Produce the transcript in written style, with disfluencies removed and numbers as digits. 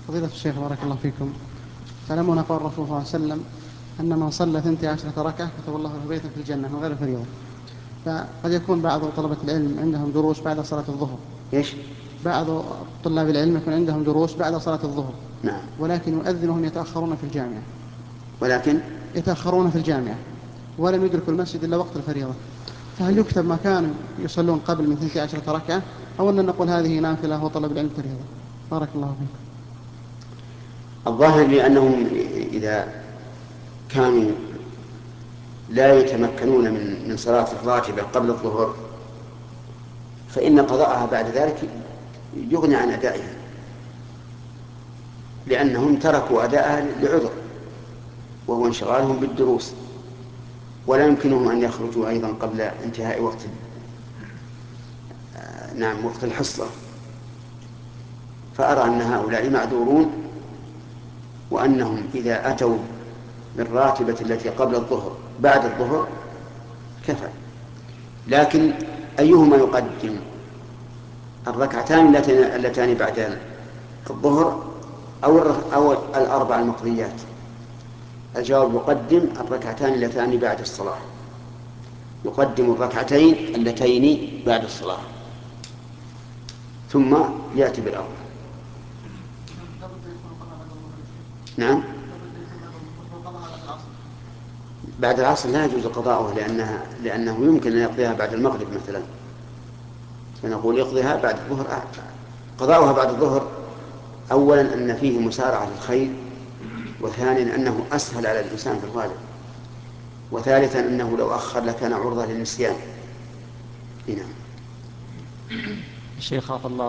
فضيلة الشيخ بارك الله فيكم، تعلمون قول الرسول صلى الله عليه وسلم أن من صلى 12 ركعة كتب الله له بيتا في الجنة من غير فريضة. فقد يكون بعض طلبة العلم عندهم دروس بعد صلاة الظهر. إيش؟ بعض طلاب العلم يكون عندهم دروس بعد صلاة الظهر. نعم. ولكن يؤذنهم يتأخرون في الجامعة. ولكن يتأخرون في الجامعة ولم يدركوا المسجد إلا وقت الفريضة. فهل يكتب ما كانوا يصلون قبل من 12 ركعة، أو أن نقول هذه نافلة وطلب العلم فريضة؟ بارك الله فيكم. الظاهر لأنهم إذا كانوا لا يتمكنون من صلاة الراتبة قبل الظهر فإن قضاءها بعد ذلك يغني عن أدائها، لأنهم تركوا أداءها لعذر وهو انشغالهم بالدروس، ولا يمكنهم أن يخرجوا أيضا قبل انتهاء وقت وقت الحصة. فأرى أن هؤلاء معذورون، وأنهم إذا أتوا بالراتبة التي قبل الظهر بعد الظهر كفى. لكن أيهما يقدم، الركعتان اللتان بعد الظهر أو الأربع المقضيات؟ الجواب يقدم الركعتان اللتان بعد الصلاة، يقدم الركعتين اللتين بعد الصلاة ثم يأتي بالأربع. نعم. بعد العصر لا يجوز قضاؤها، لأنه يمكن أن يقضيها بعد المغرب مثلا، فنقول يقضيها بعد الظهر. قضاؤها بعد الظهر أولا أن فيه مسارعة للخير، وثانيا أنه أسهل على الإنسان في الغالب، وثالثا أنه لو أخر لكان عرضة للنسيان. نعم. الشيخ عطا الله